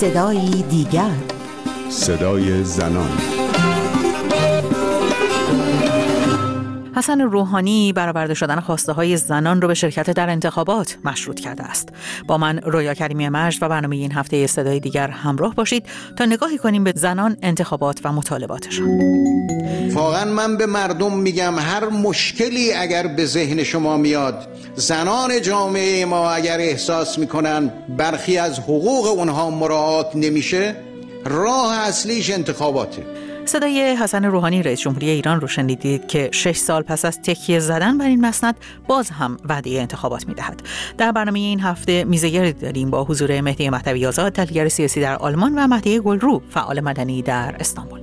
صدایی دیگر، صدای زنان. حسن روحانی برآورده شدن خواسته‌های زنان رو به شرکت در انتخابات مشروط کرده است. با من رویا کریمی مجد و برنامه این هفته صدای دیگر همراه باشید تا نگاهی کنیم به زنان، انتخابات و مطالباتشان. واقعا من به مردم میگم هر مشکلی اگر به ذهن شما میاد، زنان جامعه ما اگر احساس میکنن برخی از حقوق اونها مراعات نمیشه، راه اصلیش انتخاباته. صدای حسن روحانی رئیس جمهوری ایران رو شنیدید که 6 سال پس از تکیه زدن بر این مسند باز هم وعده انتخابات میدهد. در برنامه این هفته میزگردی داریم با حضور مهدی مهدوی آزاد، تحلیلگر سیاسی در آلمان، و مهدی گلرو، فعال مدنی در استانبول.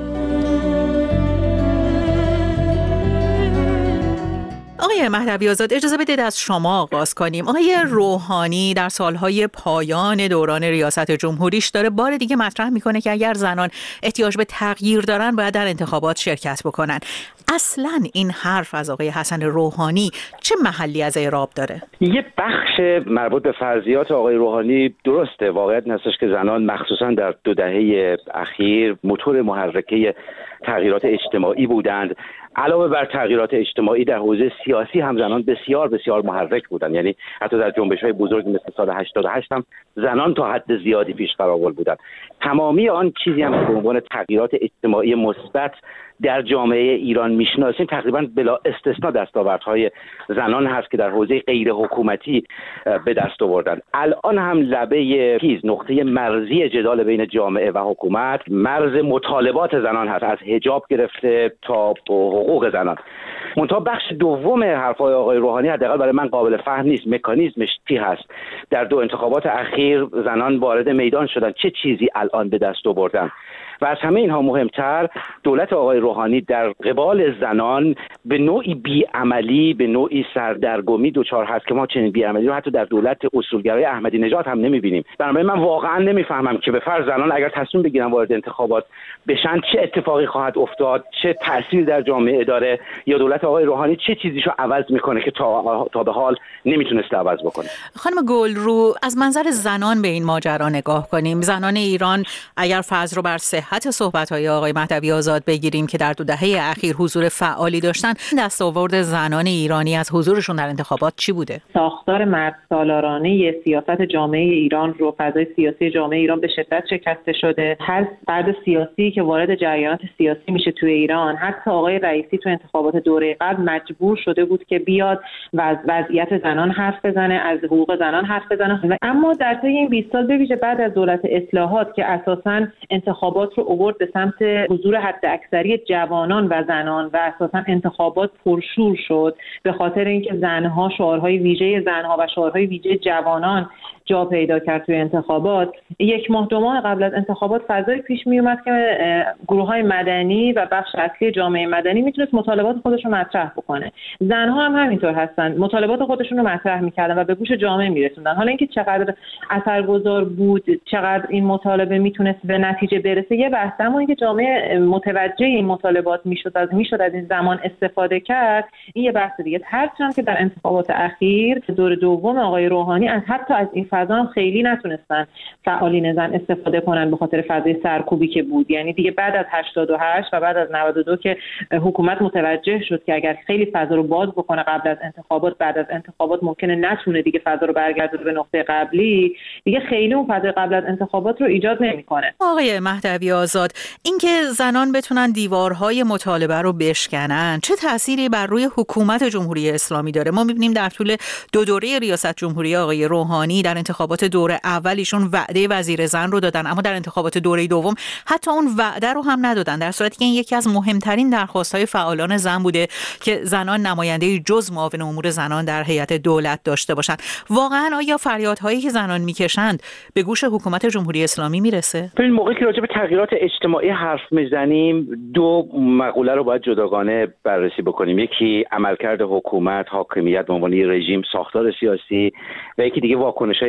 آقای مهدوی آزاد، اجازه بدید از شما آغاز کنیم. آقای روحانی در سالهای پایان دوران ریاست جمهوریش داره بار دیگه مطرح میکنه که اگر زنان احتیاج به تغییر دارن باید در انتخابات شرکت بکنن. اصلا این حرف از آقای حسن روحانی چه محلی از اعراب داره؟ یه بخش مربوط به فرضیات آقای روحانی درسته. واقعیت هستش که زنان مخصوصا در 2 دهه اخیر موتور محرکه تغییرات اجتماعی بودند. علاوه بر تغییرات اجتماعی در حوزه سیاسی هم زنان بسیار بسیار محرک بودند. یعنی حتی در جنبش‌های بزرگی مثل سال 88 هم زنان تا حد زیادی پیش‌فراول بودند. تمامی آن چیزی هم که به عنوان تغییرات اجتماعی مثبت در جامعه ایران میشناسیم تقریبا بلا استثنا دستاوردهای زنان هست که در حوزه غیر حکومتی به دست آوردند. الان هم لبه نقطه مرزی جدال بین جامعه و حکومت مرز مطالبات زنان هست، از حجاب گرفته تا حقوق زنان. منتها بخش دوم حرفای آقای روحانی حداقل برای من قابل فهم نیست. مکانیزمش چی هست؟ در 2 انتخابات اخیر زنان وارد میدان شدن، چه چیزی الان به دست آوردن؟ و از همه اینها مهمتر، دولت آقای روحانی در قبال زنان به نوعی بیعملی، به نوعی سردرگمی دچار هست که ما چنین بیعملی رو حتی در دولت اصولگرای احمدی نژاد هم نمیبینیم. بنابراین من واقعا نمیفهمم که به فرض زنان اگر تصمیم بگیرن وارد انتخابات بشن چه اتفاقی خواهد افتاد، چه تأثیر در جامعه داره، یا دولت آقای روحانی چه چیزیشو عوض میکنه که تا به حال نمیتونسته عوض بکنه. خانم گلرو، از منظر زنان به این ماجرا نگاه کنیم. زنان ایران اگر فرض رو بر صحت صحبت‌های آقای مهدوی آزاد بگیریم که در 2 دهه اخیر حضور فعالی داشتن، دستاورد زنان ایرانی از حضورشون در انتخابات چی بوده؟ ساختار مردسالارانه سیاست جامعه ایران رو، فضای سیاسی جامعه ایران به شدت شکسته شده. هر فرد سیاسی که وارد جریانات سیاسی میشه توی ایران، حتی آقای رئیسی تو انتخابات دوره قبل مجبور شده بود که بیاد و از وضعیت زنان حرف بزنه، از حقوق زنان حرف بزنه. اما در طی این 20 سال به ویژه بعد از دولت اصلاحات که اساساً انتخابات رو آورد به سمت حضور حداکثری جوانان و زنان و اساساً انتخابات پرشور شد به خاطر اینکه زنها، شعارهای ویژه زنها و شعارهای ویژه جوانان جا پیدا کرد توی انتخابات. 1 ماه 2 ماه قبل از انتخابات فضای پیش می اومد که گروه‌های مدنی و بخش اصلی جامعه مدنی میتونست مطالبات خودشون رو مطرح بکنه. زنها هم همینطور هستن، مطالبات خودشون رو مطرح میکردن و به گوش جامعه میرسوندن. حالا اینکه چقدر اثرگذار بود، چقدر این مطالبه میتونست به نتیجه برسه یه بحث، اما اینکه جامعه متوجه این مطالبات میشد از این زمان استفاده کرد، این یه بحث دیگه. هرچند که در انتخابات اخیر دور دوم آقای روحانی حتی از این فضا هم خیلی نتونستن فعالین زن استفاده کنن به خاطر فضای سرکوبی که بود. یعنی دیگه بعد از 88 و بعد از 92 که حکومت متوجه شد که اگر خیلی فضا رو باز بکنه قبل از انتخابات، بعد از انتخابات ممکنه نتونه دیگه فضا رو برگردونه به نقطه قبلی، دیگه خیلی اون فضای قبل از انتخابات رو ایجاد نمیکنه. آقای مهدوی آزاد، اینکه زنان بتونن دیوارهای مطالبه رو بشکنن چه تأثیری بر روی حکومت جمهوری اسلامی داره؟ ما می‌بینیم در طول 2 دوره ریاست جمهوری آقای روحانی در انتخابات دوره اولیشون وعده وزیر زن رو دادن، اما در انتخابات دوره دوم حتی اون وعده رو هم ندادن، در صورتی که این یکی از مهمترین درخواست‌های فعالان زن بوده که زنان نماینده‌ای جز معاون امور زنان در هیئت دولت داشته باشند. واقعا آیا فریادهایی که زنان میکشند به گوش حکومت جمهوری اسلامی میرسه؟ این موقعی که راجع به تغییرات اجتماعی حرف میزنیم 2 مقوله رو باید جداگانه بررسی بکنیم. یکی عملکرد حکومت، حاکمیت به عنوان رژیم، ساختار سیاسی، و یکی دیگه واکنش‌های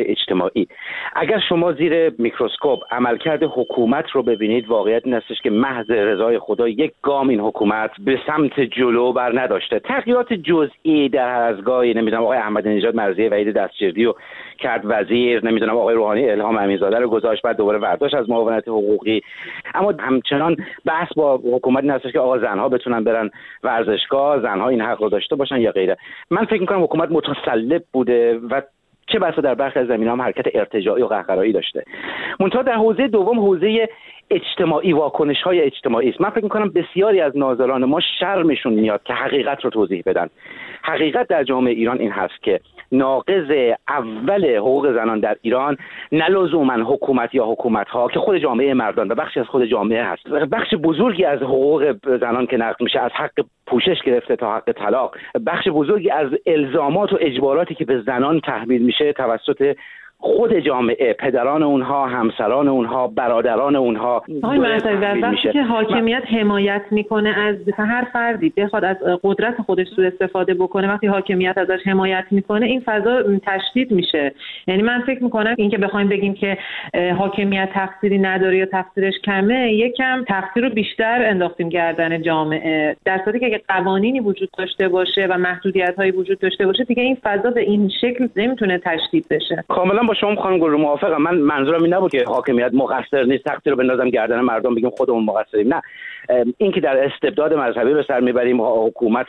اجتماعی. اگر شما زیر میکروسکوپ عملکرد حکومت رو ببینید، واقعیت این هستش که محض رضای خدا یک گام این حکومت به سمت جلو بر نداشته. تغییرات جزئی در هر از گاهی، نمیدونم آقای احمدی نژاد مرضیه وحید دستجردی رو کرد وزیر، نمیدونم آقای روحانی الهام امینزاده رو گذاشت، بعد دوباره برداشت از معاونت حقوقی. اما همچنان بحث با حکومت این هستش که آقا زنها بتونن برن ورزشگاه، زنها این حق رو داشته باشن یا غیره. من فکر می‌کنم حکومت متسلب بوده و چه بسا در برخی از زمینه‌ها هم حرکت ارتجاعی و قهقرایی داشته. منتها در حوزه دوم، حوزه اجتماعی، واکنش‌های اجتماعی است. من فکر می‌کنم بسیاری از ناظران ما شرمشون میاد که حقیقت رو توضیح بدن. حقیقت در جامعه ایران این هست که ناقض اول حقوق زنان در ایران نه لزوما حکومت یا حکومت‌ها که خود جامعه مردان و بخشی از خود جامعه هست. بخش بزرگی از حقوق زنان که نقض میشه، از حق پوشش گرفته تا حق طلاق، بخش بزرگی از الزامات و اجباراتی که به زنان تحمیل میشه توسط خود جامعه، پدران اونها، همسران اونها، برادران اونها. آقای مرزوی، وقتی که حاکمیت حمایت میکنه از هر فردی بخواد از قدرت خودش سوء استفاده بکنه، وقتی حاکمیت ازش حمایت میکنه این فضا تشدید میشه. یعنی من فکر میکنم اینکه بخوایم بگیم که حاکمیت تقصیری نداره یا تقصیرش کمه، یکم تقصیر رو بیشتر انداختیم گردن جامعه، در صورتی که اگه قوانینی وجود داشته باشه و محدودیت‌هایی وجود داشته باشه دیگه این فضا به این شکل نمیتونه تشدید بشه. کاملا با شما خانم گل موافقم. من منظورم این نبود که حاکمیت مقصر نیست، تقصیر رو بندازم گردن مردم بگیم خودمون مقصریم. نه، این که در استبداد مذهبی به سر میبریم، حکومت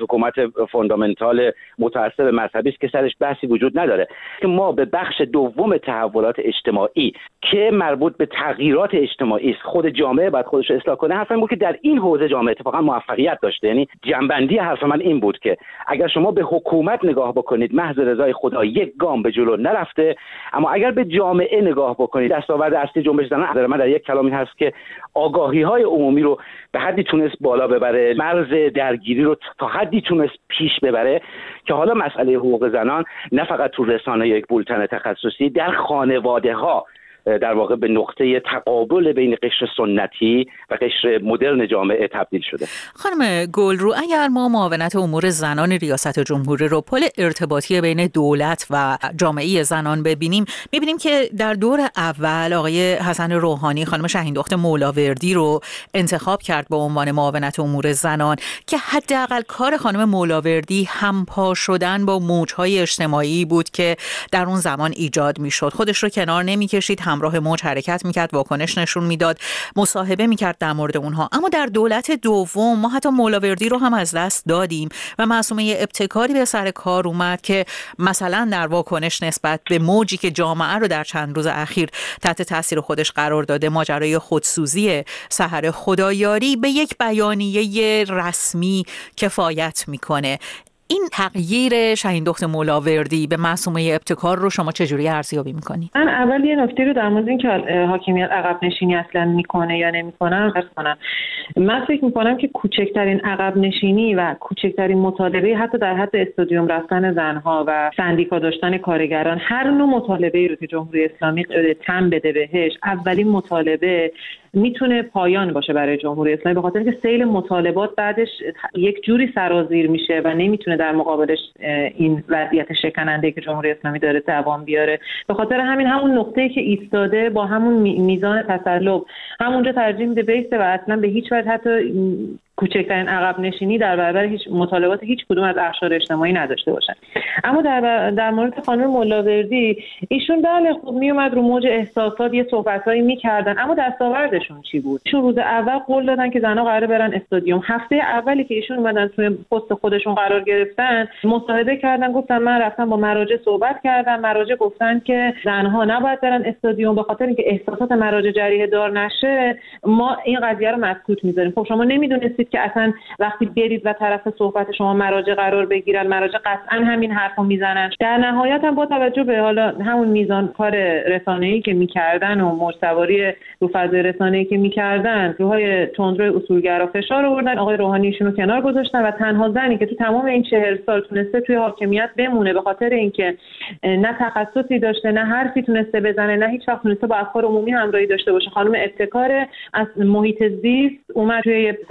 فاندامنتال متعصب مذهبی است که سرش بحثی وجود نداره. که ما به بخش دوم تحولات اجتماعی که مربوط به تغییرات اجتماعی است، خود جامعه باید خودش رو اصلاح کنه. حرفم بود که در این حوزه جامعه اتفاقا موفقیت داشته. یعنی جنبندی حرف من این بود که اگر شما به حکومت نگاه بکنید محض رضای خدا یک گام به جلو نرفته، اما اگر به جامعه نگاه بکنید دستاورد اصلی جنبش زنان نظر من در یک کلام این هست که آگاهی‌های عمومی رو به حدی تونست بالا ببره، مرز درگیری رو تا حدی تونست پیش ببره که حالا مسئله حقوق زنان نه فقط تو رسانه یک بولتن تخصصی، در خانواده‌ها در واقع به نقطه تقابل بین قشر سنتی و قشر مدرن جامعه تبدیل شده. خانم گلرو، اگر ما معاونت امور زنان ریاست جمهوری رو پل ارتباطی بین دولت و جامعه زنان ببینیم، می‌بینیم که در دور اول آقای حسن روحانی خانم شهیندخت مولاوردی رو انتخاب کرد به عنوان معاونت امور زنان که حداقل کار خانم مولاوردی همپا شدن با موج‌های اجتماعی بود که در اون زمان ایجاد می‌شد. خودش رو کنار نمی‌کشید، همراه موج حرکت میکرد، واکنش نشون میداد، مصاحبه میکرد در مورد اونها. اما در دولت دوم ما حتی مولاوردی رو هم از دست دادیم و معصومه ابتکاری به سر کار اومد که مثلا در واکنش نسبت به موجی که جامعه رو در چند روز اخیر تحت تاثیر خودش قرار داده، ماجرای خودسوزی سحر خدایاری، به یک بیانیه رسمی کفایت میکنه. این تغییر شهیندخت مولاوردی به معصومه ابتکار رو شما چجوری ارزیابی می‌کنی؟ من اول یه نکته رو در مورد این که حاکمیت عقب نشینی اصلا میکنه یا نمیکنه عرض کنم. من فکر میکنم که کوچکترین عقب نشینی و کوچکترین مطالبه حتی در حد استادیوم رفتن زنها و سندیکا داشتن کارگران، هر نوع مطالبه‌ای رو که جمهوری اسلامی تن بده بهش، اولین مطالبه میتونه پایان باشه برای جمهوری اسلامی، به خاطر که سیل مطالبات بعدش یک جوری سرازیر میشه و نمیتونه در مقابلش این وضعیت شکننده که جمهوری اسلامی داره دوام بیاره. به خاطر همون نقطه‌ای که ایستاده با همون میزان تسلب همونجا ترجیح میده بیسته و اصلا به هیچ وجه حتی کوچکترین عقب نشینی در برابر هیچ مطالبات هیچ کدوم از اقشار اجتماعی نداشته باشن. اما در مورد خانم مولاوردی، ایشون بله خوب میومد رو موج احساسات یه صحبتایی میکردن، اما دستاوردشون چی بود؟ ایشون روز اول قول دادن که زنها قراره برن استادیوم. هفته اولی که ایشون اومدن توی پست خودشون قرار گرفتن، مصاحبه کردن، گفتن من رفتم با مراجع صحبت کردم، مراجع گفتن که زنها نباید برن استادیوم به خاطر اینکه احساسات مراجع جریحه دار نشه، ما این قضیه رو مسکوت میذاریم. خب شما نمیدونستید که اصلا وقتی برید و طرف صحبت شما مراجع قرار بگیرن، مراجع قطعا همین حرفو میزنن. در نهایت هم با توجه به حالا همون میزان کار رسانه‌ای که میکردن و موج‌سواری رو فضای رسانه‌ای که میکردن، روهای تندروی اصولگرا فشار آوردن، آقای روحانی ایشون رو کنار گذاشتن و تنها زنی که تو تمام این 40 سال تونسته توی حاکمیت بمونه به خاطر اینکه نه تخصصی داشته، نه حرفی تونسته بزنه، نه هیچ وقت تونسته با افکار عمومی همراهی داشته باشه، خانم ابتکار از محیط زیست اومد توی سازمانی که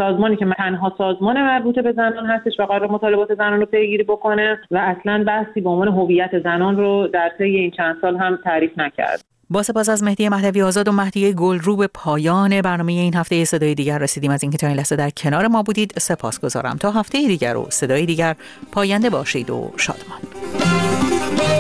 تنها سازمان مربوط به زنان هستش و قرار مطالبات زنان رو پیگیری بکنه و اصلا بحثی به عنوان هویت زنان رو در طی این چند سال هم تعریف نکرد. با سپاس از مهدی مهدوی آزاد و مهدیه گلرو به پایان برنامه این هفته صدای دیگر رسیدیم. از اینکه تا این لحظه در کنار ما بودید سپاسگزارم. تا هفته دیگر و صدای دیگر پاینده باشید و شادمان.